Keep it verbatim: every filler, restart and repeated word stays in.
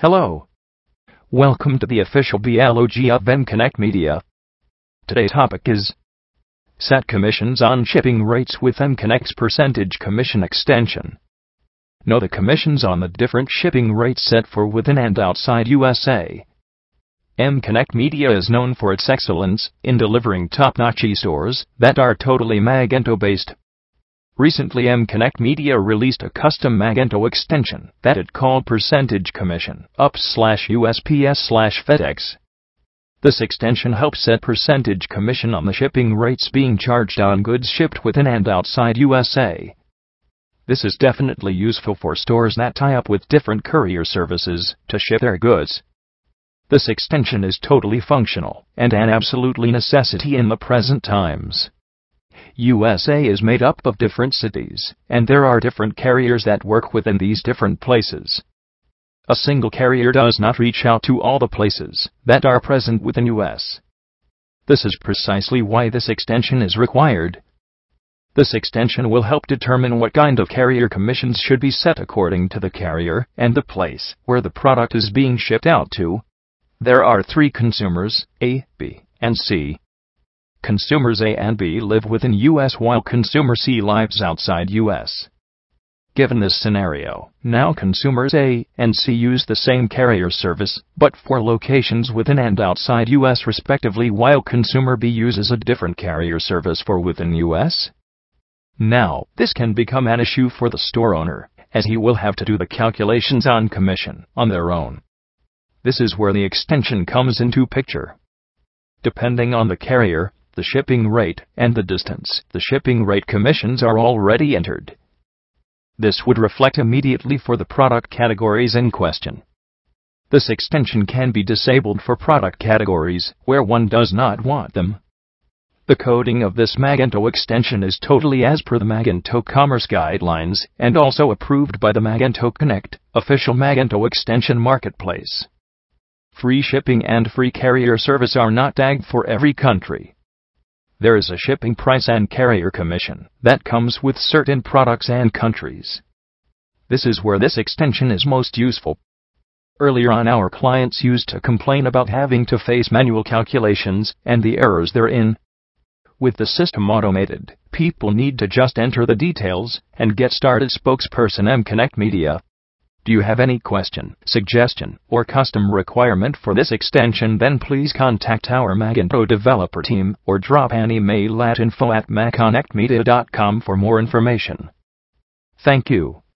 Hello. Welcome to the official blog of MConnect Media. Today's topic is Set commissions on shipping rates with MConnect's percentage commission extension. Know the commissions on the different shipping rates set for within and outside U S A. MConnect Media is known for its excellence in delivering top-notch e-stores that are totally Magento-based. Recently, MConnect Media released a custom Magento extension that it called Percentage Commission up slash U S P S slash FedEx. This extension helps set percentage commission on the shipping rates being charged on goods shipped within and outside U S A. This is definitely useful for stores that tie up with different courier services to ship their goods. This extension is totally functional and an absolutely necessity in the present times. U S A is made up of different cities, and there are different carriers that work within these different places. A single carrier does not reach out to all the places that are present within U S. This is precisely why this extension is required. This extension will help determine what kind of carrier commissions should be set according to the carrier and the place where the product is being shipped out to. There are three consumers, A, B, and C. Consumers A and B live within U S while consumer C lives outside U S. Given this scenario, now consumers A and C use the same carrier service, but for locations within and outside U S respectively, while consumer B uses a different carrier service for within U S. Now, this can become an issue for the store owner, as he will have to do the calculations on commission on their own. This is where the extension comes into picture. Depending on the carrier, the shipping rate, and the distance, the shipping rate commissions are already entered. This would reflect immediately for the product categories in question. This extension can be disabled for product categories where one does not want them. The coding of this Magento extension is totally as per the Magento Commerce Guidelines and also approved by the Magento Connect, official Magento extension marketplace. Free shipping and free carrier service are not tagged for every country. There is a shipping price and carrier commission that comes with certain products and countries. This is where this extension is most useful. Earlier on, our clients used to complain about having to face manual calculations and the errors therein. With the system automated, people need to just enter the details and get started. Spokesperson MConnect Media. Do you have any question, suggestion, or custom requirement for this extension? Then please contact our Magento developer team or drop an email at info at mconnectmedia dot com for more information. Thank you.